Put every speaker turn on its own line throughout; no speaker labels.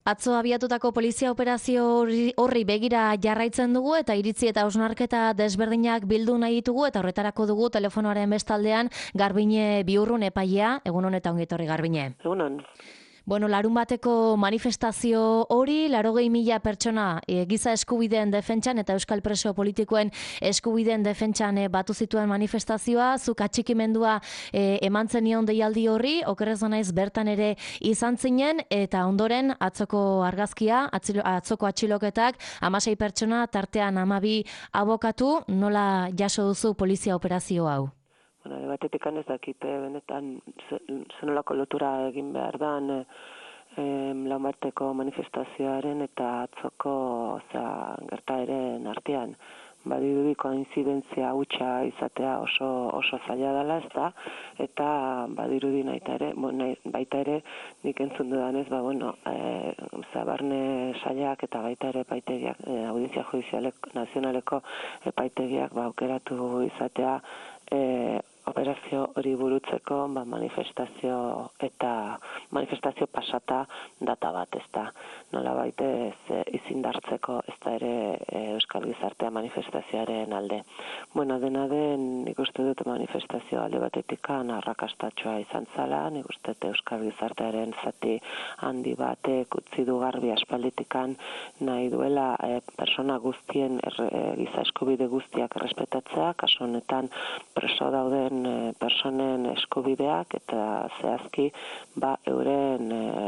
Atzo abiatutako polizia operazio horri begira jarraitzen dugu eta iritzi eta hausnarketa desberdinak bildu nahi ditugu eta horretarako dugu telefonoaren bestaldean Garbiñe Biurrun epailea. Egun on eta ongi etorri, Garbiñe.
Egunon.
Bueno, larun bateko manifestazio hori, 80.000 pertsona giza eskubideen defentsan eta euskal preso politikoen eskubideen defentsan batu zituen manifestazioa, zuk atxikimendua eman zenion deialdi horri, okerrez naiz bertan ere izan zinen, eta ondoren atzoko argazkia, atzoko atxiloketak, 16 pertsona, tartean 12 abokatu, nola jaso duzu polizia operazio hau?
Bueno, batetik ez dakite benetan zenolako lotura egin behar dan lan bateko manifestazioaren eta atzoko gertaeren artean. Badirudi koinzidentzia hutsa izatea oso zaila dela, ezta, eta badirudi baita ere nik entzun dudanez, barne sailak eta baita ere epaitegiak, Audientzia Judizialek Nazionaleko epaitegiak aukeratu izatea operazio hori burutzeko manifestazio pasata data bat, ezta. Nolabait izindartzeko ezta ere euskal gizartea manifestazioaren alde. Bueno, dena den nik uste dut manifestazio alde batetikan arrakastatxoa izan zala, nik uste dut euskal gizartearen zati handi batek utzi du garbi aspalditikan nahi duela persona guztien giza eskubide guztiak errespetatzea, kasu honetan preso dauden personen eskubideak eta zehazki euren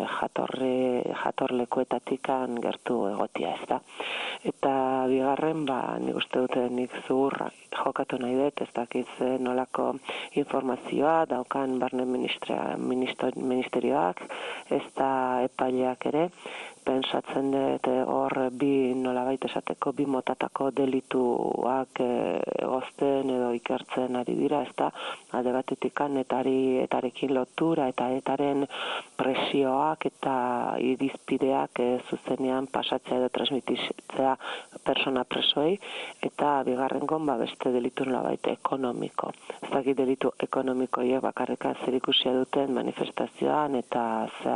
jatorlekuetatikan gertu egotia, ezta. Eta bigarren, nik uste dute nik zuhur jokatu nahi dut, ez dakiz nolako informazioa daukan barne ministerioak, ez da epaileak ere, pentsatzen dut hor nolabait esateko bi motatako delituak egozten edo ikertzen ari dira, ezta alde batetikan etarekin lotura eta etaren presioak eta irizpideak zuzenean pasatzea edo transmititzea persona presoei, eta bigarrengon beste delitu nolabait ekonomiko. Ez dakit delitu ekonomikoiek bakarrika zerikusia duten manifestazioan eta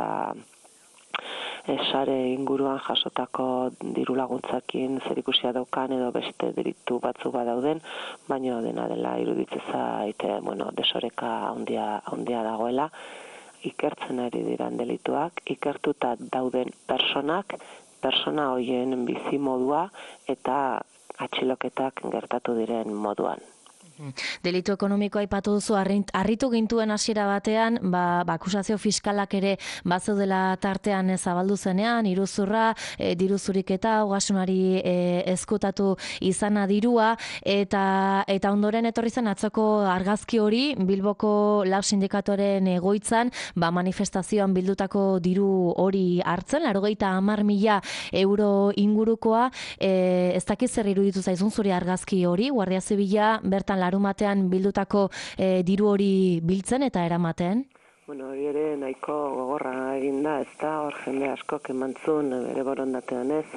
sare inguruan jasotako diru laguntzakin zerikusia daukan edo beste delitu batzu badauden, baina dena dela iruditzen zait, desoreka handia dagoela, ikertzen ari diran delituak, ikertuta dauden persona horien bizimodua eta atxiloketak gertatu diren moduan.
Delitu ekonomikoa aipatu duzu, harritu gintuen hasiera batean, akusazio fiskalak ere bazeudela tartean zabaldu zenean, iruzurra, diruzuriketa, ogasunari ezkutatu izana dirua, eta ondoren etorri zen atzoko argazki hori, Bilboko lau sindikatoren egoitzan, manifestazioan bildutako diru hori hartzen, 80.000 euro ingurukoa, ez dakiz zer iruditu zaizun zure argazki hori, Guardia Zibila bertan larumatean bildutako diru hori biltzen eta eramaten?
Bueno, hori ere nahiko gogorra eginda, ez da, hor jende askok emantzun bere borondatean ez,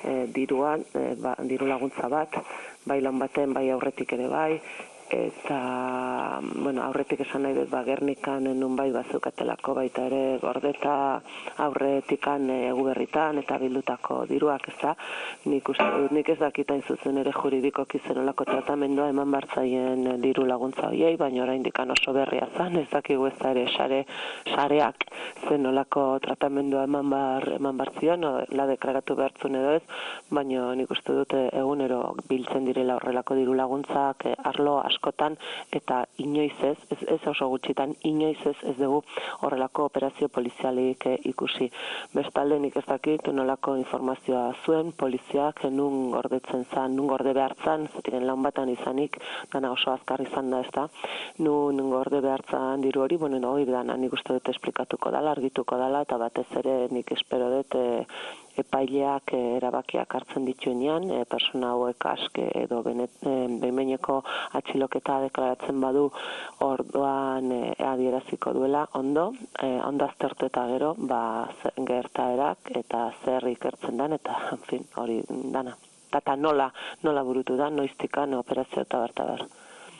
diru laguntza bat, bai lan baten, bai aurretik ere bai, eta, aurretik esan nahi dut, Gernikan nunbait bazukatelako baita ere gordeta aurretikan Eguberritan eta bildutako diruak, ez da, nik ez dakitain zuzen ere juridikoki zenolako tratamendua eman bartzaien diru laguntza horiei, baina oraindik oso berria zan, ez dakigu ez da ere sareak zenolako tratamendua eman bartzion, la deklaratu behartzun edo ez, baina nik uste dute egunero biltzen direla horrelako diru laguntzak arlo askotan eta inoiz ez oso gutxitan, inoiz ez dugu horrelako operazio polizialik ikusi. Bestalde nik ez dakit nolako informazioa zuen poliziak nun gordetzen zan, nun gorde behartzan, zetiren lan batan izanik, dana oso azkar izan da, ez da, nun gorde behartzan diru hori, hori dana nik uste dut esplikatuko dala, argituko dala, eta batez ere nik espero dut epaileak erabakiak hartzen dituenean, persona hauek aske edo behin-behineko atxiloketa deklaratzen badu orduan adieraziko duela ondo aztertu eta gero gertaerak eta zer ikertzen dan eta hori dana. Eta nola burutu da, noiztikan operazio eta bertabar.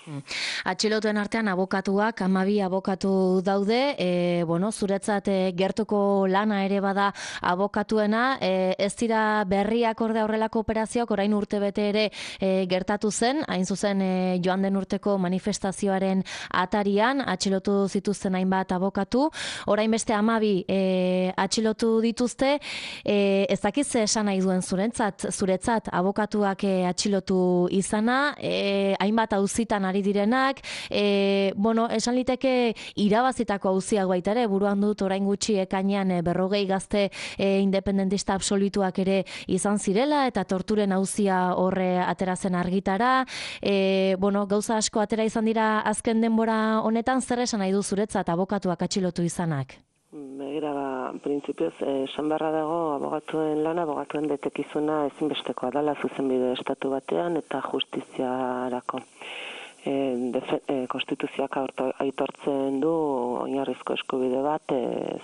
Atxilotuen artean abokatuak, 12 abokatu daude, zuretzat gertuko lana ere bada abokatuena, ez dira berriak orde horrelako operazioak, orain urtebete ere gertatu zen, hain zuzen joan den urteko manifestazioaren atarian, atxilotu zituzten hainbat abokatu, orain beste 12 atxilotu dituzte, ez dakiz esan nahi duen zuretzat abokatuak atxilotu izana, hainbat auzitan ari direnak, esan liteke irabazitako auziak baita ere, buruan dut orain gutxi ekainean 40 gazte independentista absolutuak ere izan zirela, eta torturen auzia horre atera zen argitara, gauza asko atera izan dira azken denbora honetan, zer esan nahi du zuretzat abokatuak atxilotu izanak?
Begira, printzipioz, esan beharra dago abogatuen lana, abogatuen betekizuna ezinbestekoa dela zuzenbide estatu batean eta justiziarako. Konstituzioak aitortzen du oinarrizko eskubide bat,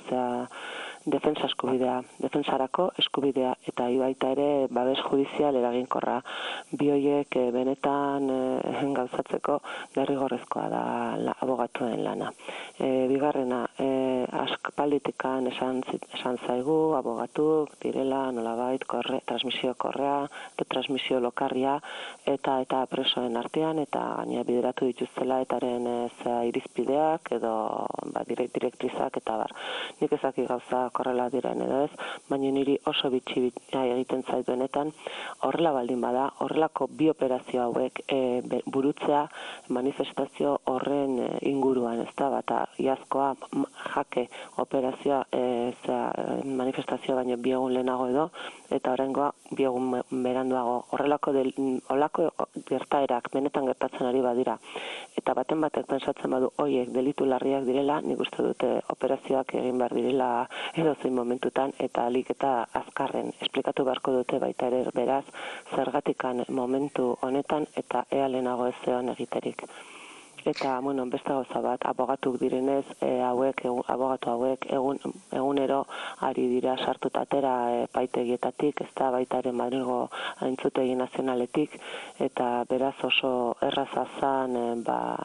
defensarako eskubidea, eta baita ere babes judizial eraginkorra. Bi horiek benetan gauzatzeko derrigorrezkoa da abogatuen lana. Bigarrena, aspalditikan esan zaigu, abogatuk direla nolabait transmisio korrea, transmisio lokarria, eta presoen artean, eta gaina bideratu dituztela etaren irizpideak edo direktrizak eta bar. Nik ezaki gauza korrela diren edo ez, baina niri oso bitxi egiten zaituenetan horrela baldin bada, horrelako bi operazio hauek burutzea manifestazio horren inguruan, ez da, bata iazkoa jake operazioa manifestazioa baino bi egun lehenago edo, eta horrengoa bi egun beranduago. Horrelako gertaerak benetan gertatzen ari badira, eta baten batek pensatzen badu horiek delitu larriak direla, nik uste dute operazioak egin behar direla edozein momentutan, eta alik eta azkarren esplikatu beharko dute baita ere beraz zergatikan momentu honetan eta ea lehenago ez zeon egiterik. Eta, beste gauza bat, abogatuk direnez, abogatu hauek egunero ari dira sartuta atera epaitegietatik, ez da baita ere Madrilgo entzutegi nazionaletik, eta beraz oso erraza zan,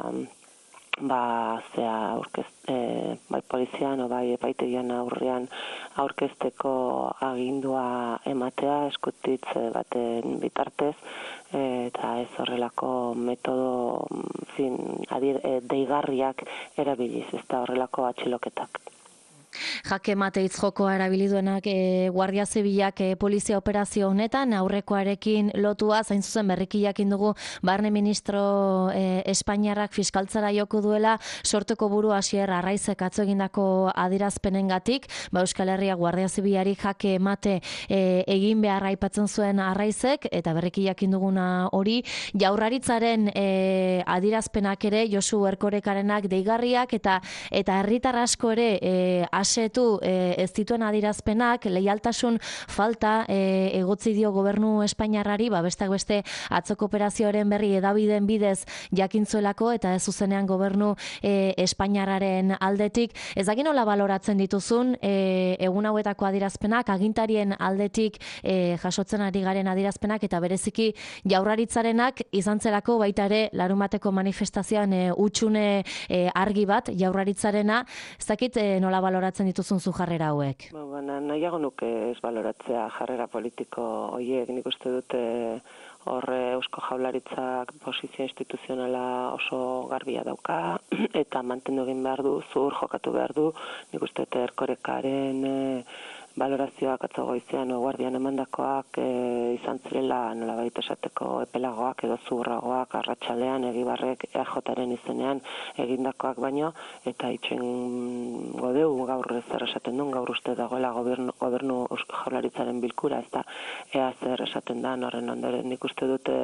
bai polizian o bai epaitegian aurrean aurkezteko agindua ematea eskutitz baten bitartez, eta ez horrelako metodo deigarriak erabiliz, ez da horrelako atxiloketak.
Jake Mateitz jokoa erabili duenak Guardia Zibilak polizia operazio honetan aurrekoarekin lotua, zain zuzen berriki jakin dugu barne ministro Espainiarrak fiskaltzara joko duela sortuko buru Asier Arraizek atzo egindako adierazpenengatik, Euskal Herria Guardia Zibilari jake mate egin beharra aipatzen zuen Arraizek, eta berriki jakin duguna hori Jaurlaritzaren adierazpenak ere Josu Erkorekarenak deigarriak eta herritar asko ere asetu ez dituen adierazpenak, leialtasun falta egotzi dio gobernu Espainiarrari, besteak beste atzoko operazioaren berri hedabideen bidez jakintzuelako, eta ez zuzenean gobernu Espainiarraren aldetik. Ez dakit nola baloratzen dituzun egun hauetako adierazpenak, agintarien aldetik jasotzen ari garen adierazpenak, eta bereziki Jaurlaritzarenak izan zelako baita ere larunbateko manifestazioan hutsune argi bat Jaurlaritzarena. Ez dakit nola baloratzen dituzun zu jarrera hauek?
Nahiago nuke ez baloratzea jarrera politiko horiek, nik uste dute horre Eusko Jaurlaritzak posizio instituzionala oso garbia dauka, eta mantendu egin behar du, zur jokatu behar du, nik uste dute Erkorekaren balorazioak atzo goizean guardian emandakoak izan zirela nolabait esateko epelagoak edo zuhurragoak arratsalean Egibarrek EAJaren izenean egindakoak baino, eta itxen godeu gaur zer esaten duen, gaur uste dagoela gobernu Jaurlaritzaren bilkura, ez da ea zer esaten da, horren ondoren nik uste dute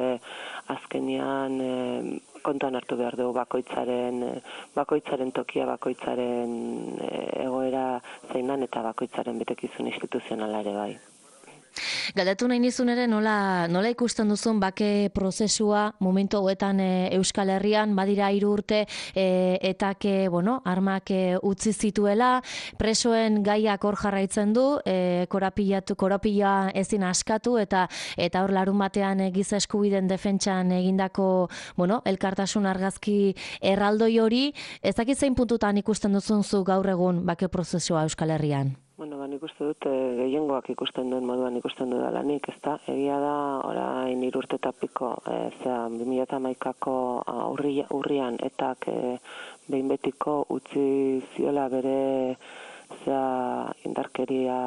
azkenian kontuan hartu behar dugu bakoitzaren tokia, bakoitzaren egoera zeinan eta bakoitzaren betekizun instituzionala ere bai.
Galdatu nahi nizun ere nola ikusten duzun bake prozesua momentu hauetan Euskal Herrian, badira 3 urte etak armak utzi zituela, presoen gaiak hor jarraitzen du, korapila ezin askatu eta hor larun batean giza eskubideen defentsan egindako elkartasun argazki erraldoi hori, ez dakit zein puntutan ikusten duzun zu gaur egun bake prozesua Euskal Herrian?
Nik uste dut gehiengoak ikusten duen moduan ikusten dudalanik, ezta? Egia da, orain 3 urte eta piko, 2011ko urrian etak behin betiko utzi ziola bere indarkeria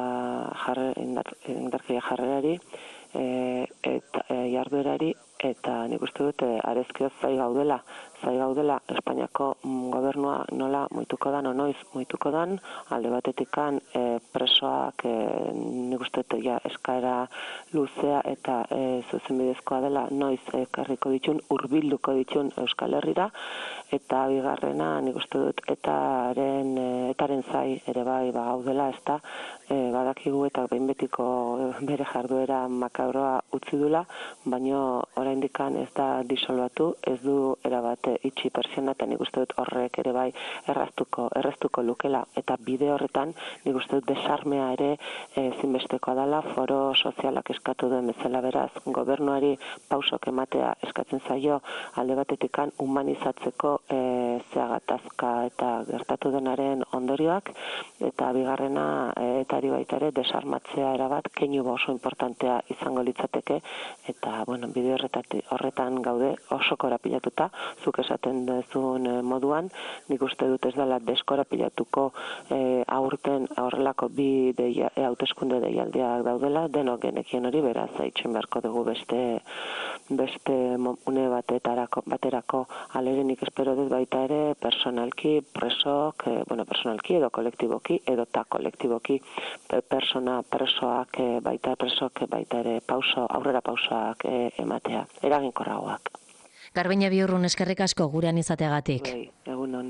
jarrerari eta jarduerari, eta nik uste dut arezkioz zai gaudela Espainiako gobernua nola muituko dan, noiz muituko dan, alde batetikan presoak nik uste dut eskaera luzea eta zuzenbidezkoa dela noiz ekarriko ditun, hurbilduko ditun Euskal Herrira, eta bigarrena nik uste dut etaren zai ere bai gaudela, ezta, badakigu eta behin betiko bere jarduera makabroa utzi dula, baino oraindikan ez da disolbatu, ez du erabate itxi pertsiana, eta nik uste dut horrek ere bai erraztuko lukela, eta bide horretan nik uste dut desarmea ere ezinbestekoa dela, foro sozialak eskatu duen bezala, beraz, gobernuari pausok ematea eskatzen zaio, alde batetikan humanizatzeko zeagatazka eta gertatu denaren ondorioak, eta bigarrena etari baita ere desarmatzea erabat keinu oso importantea izango litzateke, eta bide horretan gaude oso korapilatuta, zuk esaten duzun moduan, nik uste dut ez dela deskorapilatuko aurten horrelako bi hauteskunde deialdiak daudela, denok genekien hori, beraz, itxen beharko dugu beste une baterako alerenik espero dut baita ere personalki presok, personalki edo kolektiboki, edo ta kolektiboki persona presoak baita ere aurrera pausoak ematea, eraginkorragoak.
Garbiñe Biurrun, eskerrik asko gurean izateagatik.
Egunon.